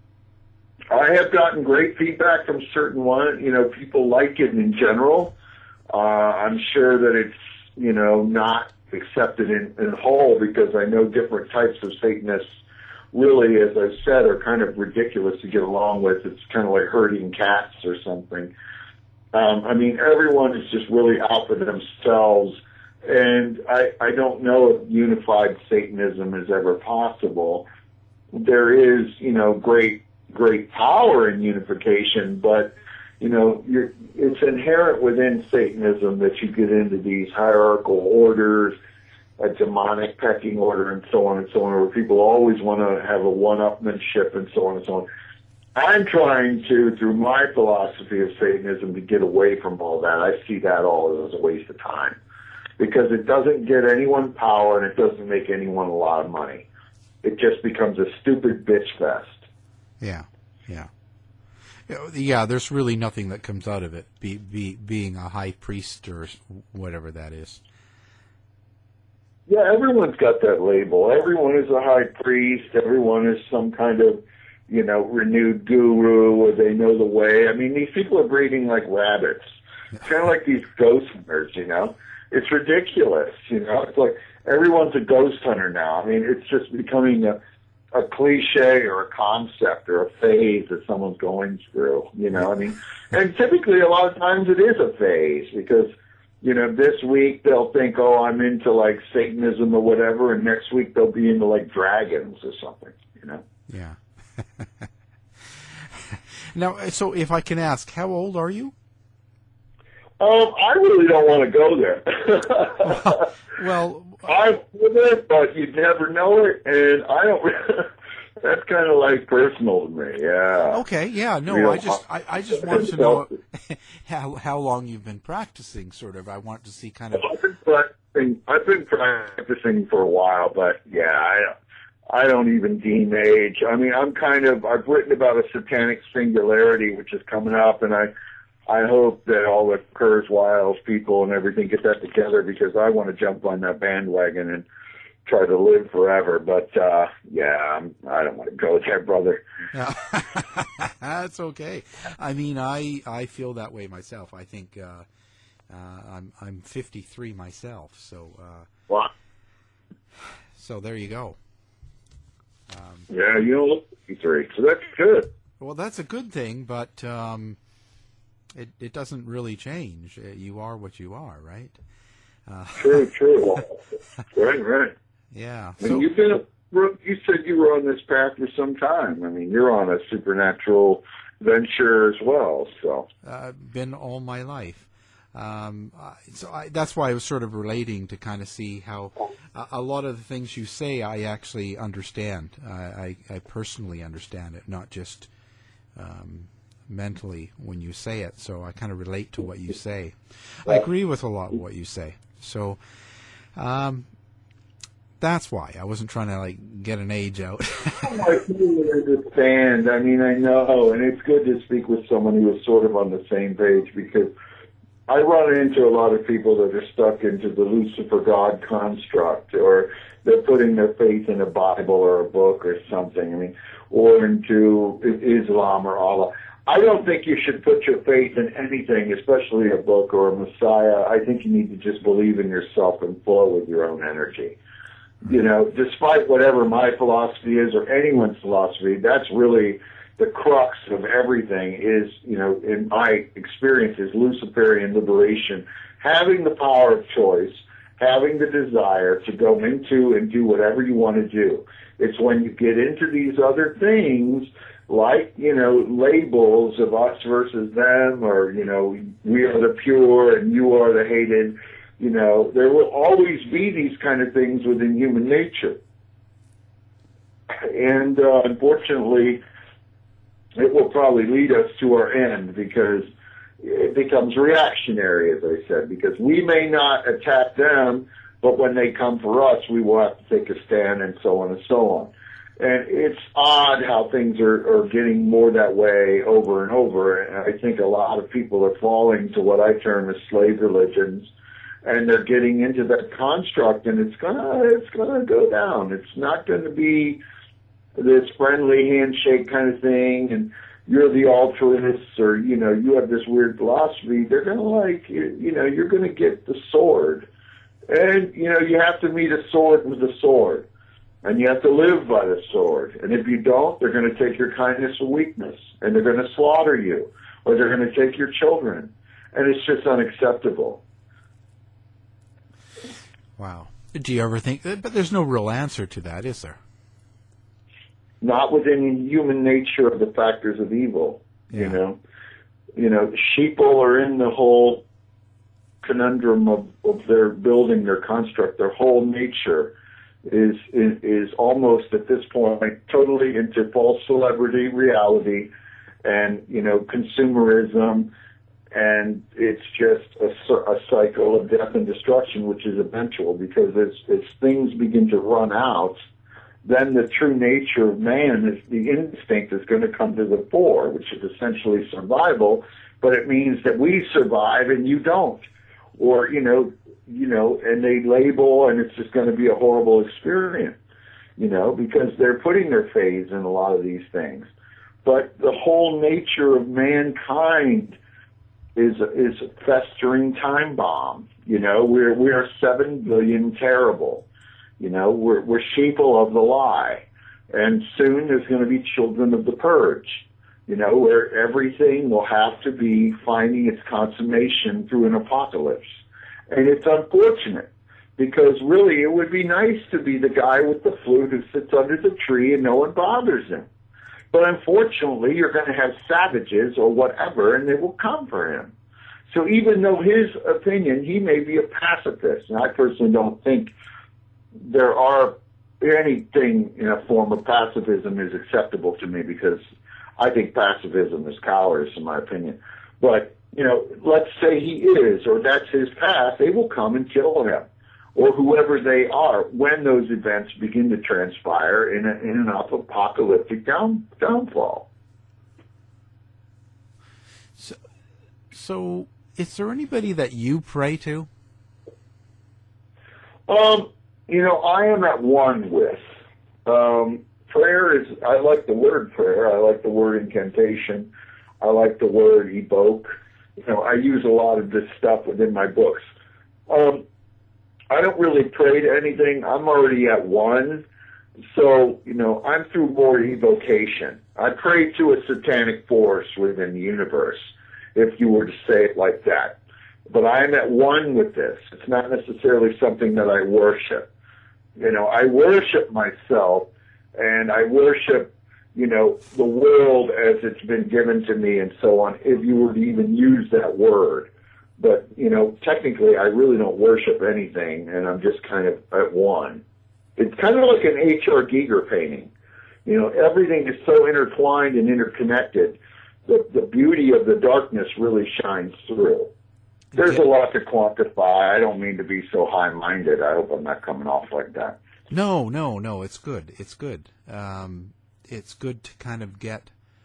I have gotten great feedback from certain one. You know, people like it in general. Uh, I'm sure that it's, you know, not accepted in, in whole, because I know different types of Satanists really, as I've said, are kind of ridiculous to get along with. It's kind of like herding cats or something. Um, I mean, everyone is just really out for themselves, and I, I don't know if unified Satanism is ever possible. There is, you know, great, great power in unification, but you know, you're, it's inherent within Satanism that you get into these hierarchical orders, a demonic pecking order, and so on and so on, where people always want to have a one-upmanship and so on and so on. I'm trying to, through my philosophy of Satanism, to get away from all that. I see that all as a waste of time, because it doesn't get anyone power and it doesn't make anyone a lot of money. It just becomes a stupid bitch fest. Yeah, yeah. Yeah, there's really nothing that comes out of it, be, be, being a high priest or whatever that is. Yeah, everyone's got that label. Everyone is a high priest. Everyone is some kind of, you know, renewed guru, or they know the way. I mean, these people are breeding like rabbits. It's kind of like these ghost hunters, you know. It's ridiculous, you know. It's like everyone's a ghost hunter now. I mean, it's just becoming a a cliche or a concept or a phase that someone's going through, you know, I mean, and typically a lot of times it is a phase, because, you know, this week they'll think, oh, I'm into like Satanism or whatever, and next week they'll be into like dragons or something, you know? Yeah. Now, so if I can ask, how old are you? Um, I really don't want to go there. well, I'm with it, but you never know it, and I don't. That's kind of like personal to me. Yeah. Okay. Yeah. No. You know, I just, I, I just wanted to know how how long you've been practicing. Sort of. I want to see kind of. I've been practicing. I've been practicing for a while, but yeah, I, I don't even deem age. I mean, I'm kind of. I've written about a satanic singularity, which is coming up, and I. I hope that all the Kurz Wiles people and everything get that together, because I want to jump on that bandwagon and try to live forever. But uh, yeah, I'm, I don't want to go there, brother. Yeah. That's okay. I mean, I I feel that way myself. I think uh, uh, I'm I'm fifty-three myself, so uh, what? So there you go. Um, yeah, you don't look fifty-three, so that's good. Well, that's a good thing, but um, it it doesn't really change. You are what you are, right? Uh, true, true. right, right. Yeah. And so, you've been, a, you said you were on this path for some time. I mean, you're on a supernatural venture as well. So, uh, been all my life. Um, so I, that's why I was sort of relating to kind of see how uh, a lot of the things you say I actually understand. I, I, I personally understand it, not just um, mentally when you say it. So I kind of relate to what you say. I agree with a lot of what you say. So um, that's why I wasn't trying to like get an age out. I fully understand. I mean, I know, and it's good to speak with someone who is sort of on the same page, because I run into a lot of people that are stuck into the Lucifer God construct, or they're putting their faith in a Bible or a book or something, I mean, or into Islam or Allah. I don't think you should put your faith in anything, especially a book or a Messiah. I think you need to just believe in yourself and flow with your own energy. You know, despite whatever my philosophy is or anyone's philosophy, that's really the crux of everything is, you know, in my experience, is Luciferian liberation, having the power of choice, having the desire to go into and do whatever you want to do. It's when you get into these other things, like, you know, labels of us versus them, or, you know, we are the pure and you are the hated, you know, there will always be these kind of things within human nature. And uh, unfortunately, it will probably lead us to our end, because it becomes reactionary, as I said, because we may not attack them, but when they come for us, we will have to take a stand, and so on and so on. And it's odd how things are, are getting more that way over and over. And I think a lot of people are falling to what I term as slave religions, and they're getting into that construct, and it's gonna it's gonna go down. It's not going to be this friendly handshake kind of thing, and you're the altruists, or, you know, you have this weird philosophy. They're going to like, you, you know, you're going to get the sword. And, you know, you have to meet a sword with a sword. And you have to live by the sword. And if you don't, they're going to take your kindness for weakness. And they're going to slaughter you. Or they're going to take your children. And it's just unacceptable. Wow. Do you ever think, but there's no real answer to that, is there? Not within human nature of the factors of evil, yeah. you know. You know, sheeple are in the whole conundrum of, of their building their construct. Their whole nature is, is is almost at this point totally into false celebrity reality, and, you know, consumerism, and it's just a, a cycle of death and destruction, which is eventual, because as, as things begin to run out, then the true nature of man, is the instinct, is going to come to the fore, which is essentially survival, but it means that we survive and you don't. Or, you know, you know, and they label, and it's just going to be a horrible experience, you know, because they're putting their faith in a lot of these things. But the whole nature of mankind is is a festering time bomb. You know, we're we are seven billion terrible. You know, we're, we're sheeple of the lie. And soon there's going to be children of the purge, you know, where everything will have to be finding its consummation through an apocalypse. And it's unfortunate, because really it would be nice to be the guy with the flute who sits under the tree and no one bothers him. But unfortunately, you're going to have savages or whatever, and they will come for him. So even though his opinion, he may be a pacifist, and I personally don't think there are anything in a form of pacifism is acceptable to me, because I think pacifism is cowardice, in my opinion. But, you know, let's say he is, or that's his path, they will come and kill him, or whoever they are, when those events begin to transpire in, a, in an apocalyptic down, downfall. So, so, is there anybody that you pray to? Um... you know, I am at one with. Um, prayer is, I like the word prayer. I like the word incantation. I like the word evoke. You know, I use a lot of this stuff within my books. Um, I don't really pray to anything. I'm already at one. So, you know, I'm through more evocation. I pray to a satanic force within the universe, if you were to say it like that. But I am at one with this. It's not necessarily something that I worship. You know, I worship myself, and I worship, you know, the world as it's been given to me and so on, if you were to even use that word. But, you know, technically I really don't worship anything, and I'm just kind of at one. It's kind of like an H R Giger painting. You know, everything is so intertwined and interconnected. The, the beauty of the darkness really shines through. There's a lot to quantify. I don't mean to be so high-minded. I hope I'm not coming off like that. No, no, no. It's good. It's good. Um, it's good to kind of get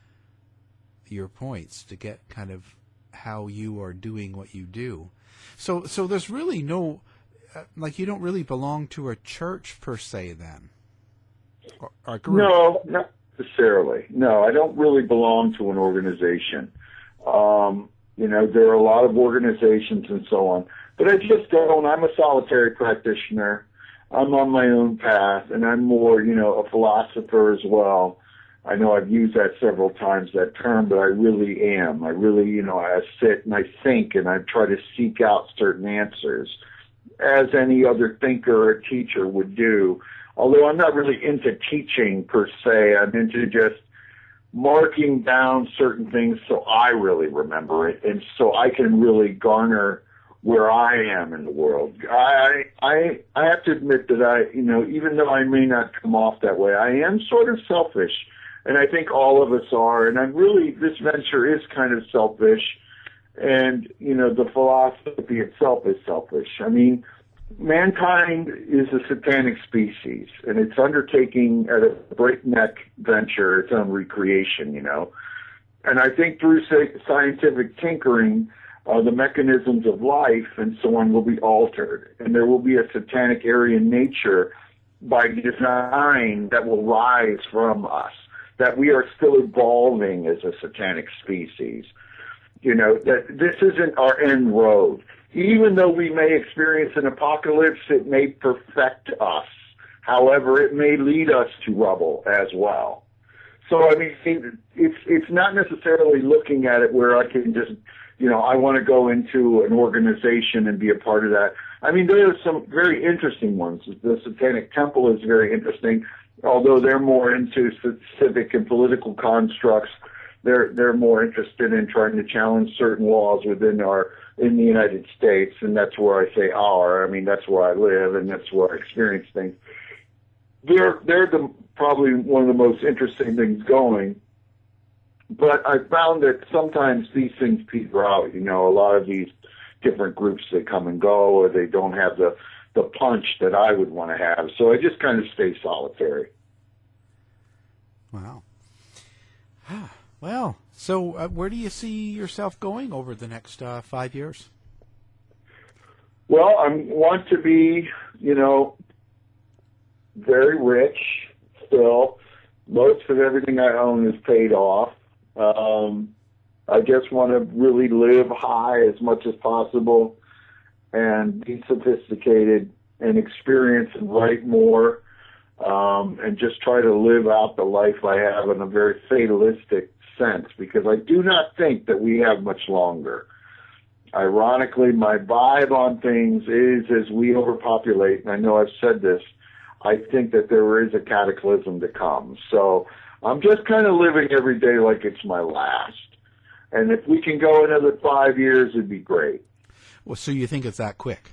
your points, to get kind of how you are doing what you do. So, so there's really no, uh, like, you don't really belong to a church per se, then. Or, or a group. No, not necessarily. No, I don't really belong to an organization. Um, You know, there are a lot of organizations and so on. But I just don't. I'm a solitary practitioner. I'm on my own path, and I'm more, you know, a philosopher as well. I know I've used that several times, that term, but I really am. I really, you know, I sit and I think, and I try to seek out certain answers, as any other thinker or teacher would do. Although I'm not really into teaching per se. I'm into just marking down certain things so I really remember it, and so I can really garner where I am in the world. I I I have to admit that I, you know, even though I may not come off that way, I am sort of selfish, and I think all of us are. And I'm really, this venture is kind of selfish, and you know, the philosophy itself is selfish. I mean, mankind is a satanic species, and it's undertaking at a breakneck venture its own recreation, you know. And I think through scientific tinkering, uh, the mechanisms of life and so on will be altered, and there will be a satanic Aryan nature by design that will rise from us, that we are still evolving as a satanic species. You know, that this isn't our end road. Even though we may experience an apocalypse, it may perfect us. However, it may lead us to rubble as well. So, I mean, it's it's not necessarily looking at it where I can just, you know, I want to go into an organization and be a part of that. I mean, there are some very interesting ones. The Satanic Temple is very interesting, although they're more into civic and political constructs. They're they're more interested in trying to challenge certain laws within our in the United States, and that's where I say our. I mean, that's where I live, and that's where I experience things. They're they're the probably one of the most interesting things going. But I found that sometimes these things peter out. You know, a lot of these different groups, they come and go, or they don't have the the punch that I would want to have. So I just kind of stay solitary. Wow. Well, so uh, where do you see yourself going over the next uh, five years? Well, I want to be, you know, very rich still. Most of everything I own is paid off. Um, I just want to really live high as much as possible and be sophisticated and experience and write more, um, and just try to live out the life I have in a very fatalistic sense, because I do not think that we have much longer. Ironically, my vibe on things is, as we overpopulate, and I know I've said this, I think that there is a cataclysm to come. So I'm just kind of living every day like it's my last. And if we can go another five years, it'd be great. Well, so you think it's that quick?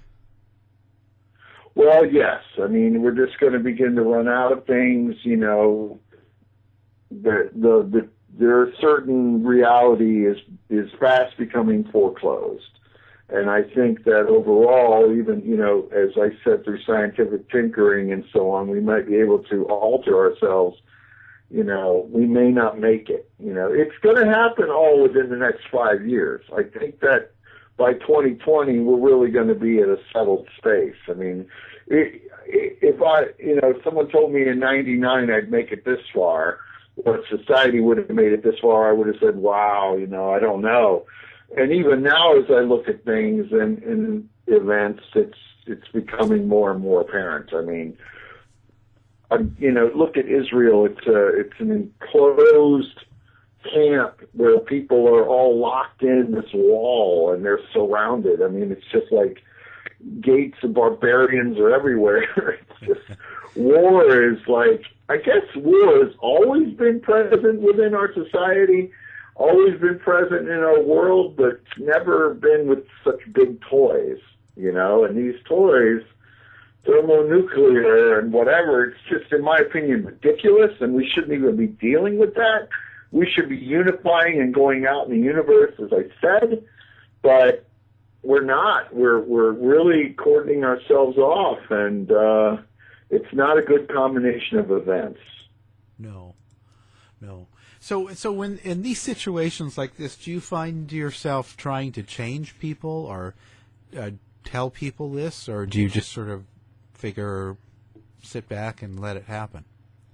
Well, yes. I mean, we're just going to begin to run out of things, you know. The, the, the, there are certain reality is, is fast becoming foreclosed. And I think that overall, even, you know, as I said, through scientific tinkering and so on, we might be able to alter ourselves. You know, we may not make it. You know, it's going to happen all within the next five years. I think that by twenty twenty, we're really going to be at a settled space. I mean, it, if I, you know, if someone told me in ninety-nine I'd make it this far, or society would have made it this far, I would have said, wow, you know, I don't know. And even now, as I look at things and, and events, it's it's becoming more and more apparent. I mean, I, you know, look at Israel. It's a, it's an enclosed camp where people are all locked in this wall and they're surrounded. I mean, it's just like gates of barbarians are everywhere. It's just war is like, I guess war has always been present within our society, always been present in our world, but never been with such big toys, you know, and these toys, thermonuclear and whatever, it's just, in my opinion, ridiculous, and we shouldn't even be dealing with that. We should be unifying and going out in the universe, as I said, but we're not. We're we're really cordoning ourselves off, and uh, it's not a good combination of events. No, no. So, so when in these situations like this, do you find yourself trying to change people or uh, tell people this, or do you just sort of figure, sit back and let it happen?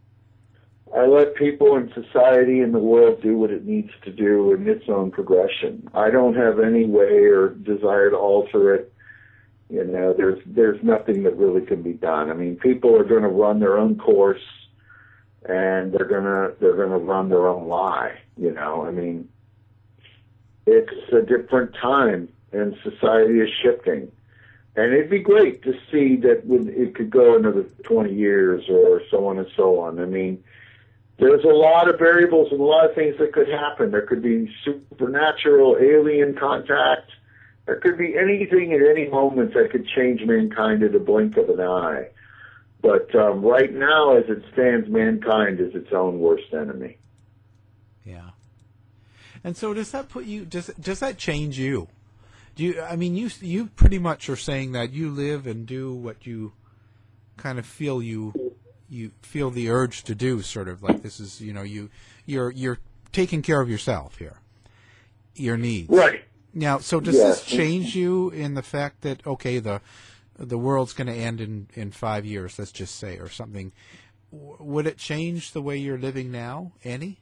I let people in society and the world do what it needs to do in its own progression. I don't have any way or desire to alter it. You know, there's there's nothing that really can be done. I mean, people are going to run their own course, and they're gonna they're gonna run their own lie. You know, I mean, it's a different time, and society is shifting. And it'd be great to see that it could go another twenty years or so on and so on. I mean, there's a lot of variables and a lot of things that could happen. There could be supernatural alien contact. There could be anything at any moment that could change mankind at a blink of an eye. But um, right now, as it stands, mankind is its own worst enemy. Yeah. And so does that put you, does, does that change you? Do you, I mean, you you pretty much are saying that you live and do what you kind of feel you you feel the urge to do, sort of like this is, you know, you you're you're taking care of yourself here, your needs. Right. Now, so does yes. this change you in the fact that, okay, the the world's going to end in, in five years, let's just say, or something? W- would it change the way you're living now, any?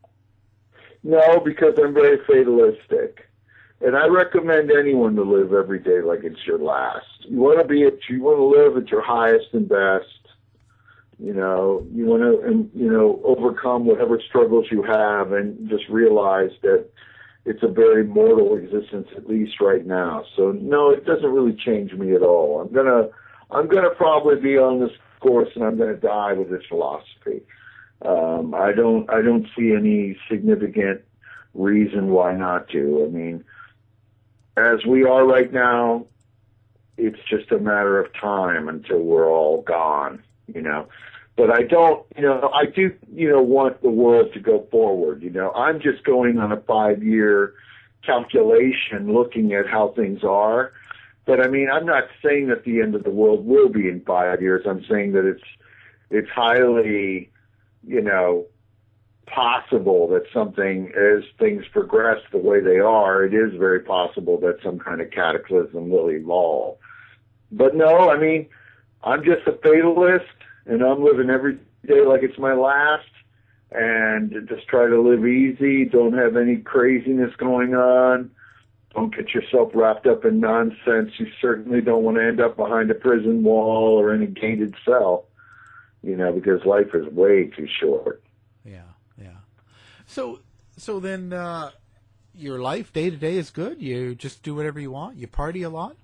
No, because I'm very fatalistic. And I recommend anyone to live every day like it's your last. You want to be at, you want to live at your highest and best. You know, you want to, you know, overcome whatever struggles you have, and just realize that it's a very mortal existence, at least right now. So no, it doesn't really change me at all. I'm gonna, I'm gonna probably be on this course, and I'm gonna die with this philosophy. Um, I don't, I don't see any significant reason why not to. I mean, as we are right now, it's just a matter of time until we're all gone, you know. But I don't, you know, I do, you know, want the world to go forward, you know. I'm just going on a five-year calculation looking at how things are. But, I mean, I'm not saying that the end of the world will be in five years. I'm saying that it's it's highly, you know, possible that something, as things progress the way they are, it is very possible that some kind of cataclysm will evolve. But no, I mean, I'm just a fatalist, and I'm living every day like it's my last, and just try to live easy, don't have any craziness going on, don't get yourself wrapped up in nonsense. You certainly don't want to end up behind a prison wall or in a gated cell, you know, because life is way too short. Yeah. Yeah. So, so then, uh, your life day to day is good? You just do whatever you want? You party a lot?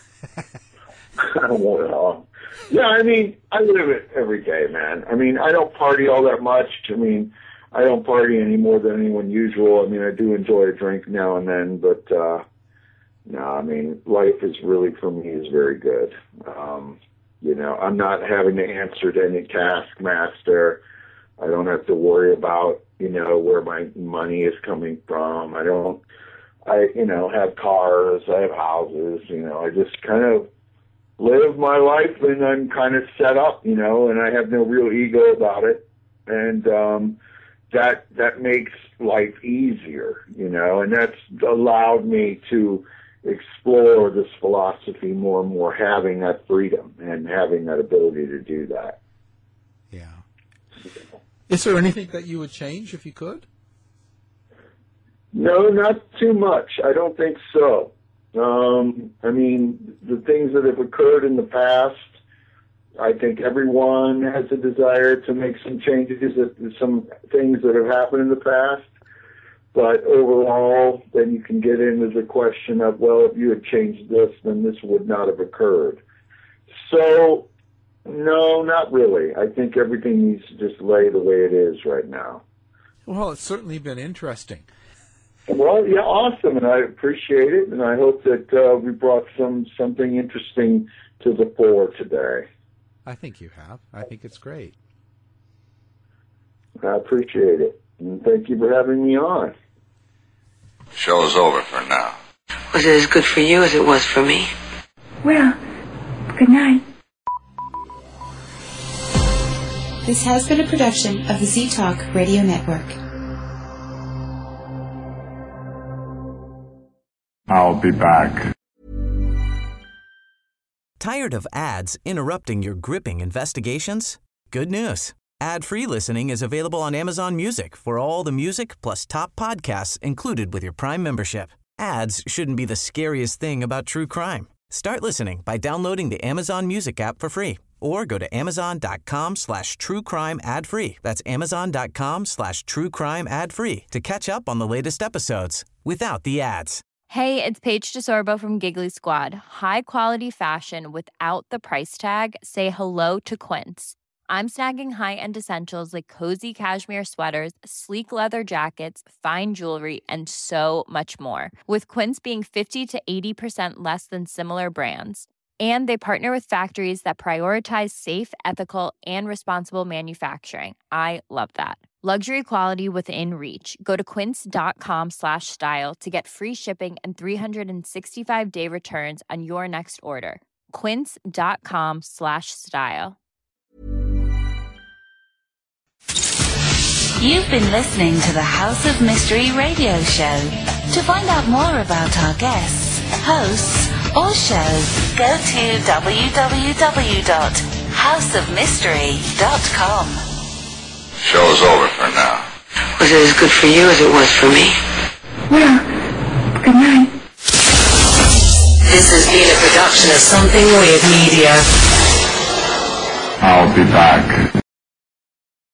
I don't want it all. Yeah, I mean, I live it every day, man. I mean, I don't party all that much. I mean, I don't party any more than anyone usual. I mean, I do enjoy a drink now and then, but, uh, no, I mean, life is really, for me, is very good. Um, you know, I'm not having to answer to any taskmaster. I don't have to worry about, you know, where my money is coming from. I don't, I, you know, have cars, I have houses, you know, I just kind of live my life and I'm kind of set up, you know, and I have no real ego about it. And, um, that, that makes life easier, you know, and that's allowed me to explore this philosophy more and more, having that freedom and having that ability to do that. Yeah. Is there anything that you would change if you could? No, not too much. I don't think so. Um, I mean, the things that have occurred in the past, I think everyone has a desire to make some changes, some things that have happened in the past. But overall, then you can get into the question of, well, if you had changed this, then this would not have occurred. So, no, not really. I think everything needs to just lay the way it is right now. Well, it's certainly been interesting. Well, yeah, awesome, and I appreciate it, and I hope that uh, we brought some something interesting to the fore today. I think you have. I think it's great. I appreciate it, and thank you for having me on. Show's over for now. Was it as good for you as it was for me? Well, good night. This has been a production of the Z-Talk Radio Network. I'll be back. Tired of ads interrupting your gripping investigations? Good news. Ad-free listening is available on Amazon Music for all the music plus top podcasts included with your Prime membership. Ads shouldn't be the scariest thing about true crime. Start listening by downloading the Amazon Music app for free or go to amazon.com slash true crime ad free. That's amazon.com slash true crime ad free to catch up on the latest episodes without the ads. Hey, it's Paige DeSorbo from Giggly Squad. High quality fashion without the price tag. Say hello to Quince. I'm snagging high-end essentials like cozy cashmere sweaters, sleek leather jackets, fine jewelry, and so much more. With Quince being fifty to eighty percent less than similar brands. And they partner with factories that prioritize safe, ethical, and responsible manufacturing. I love that. Luxury quality within reach. Go to quince.com slash style to get free shipping and three sixty-five day returns on your next order. Quince.com slash style. You've been listening to the House of Mystery radio show. To find out more about our guests, hosts, or shows, go to w w w dot house of mystery dot com. Show's over for now. Was it as good for you as it was for me? Well, good night. This has been a production of Something Weird Media. I'll be back.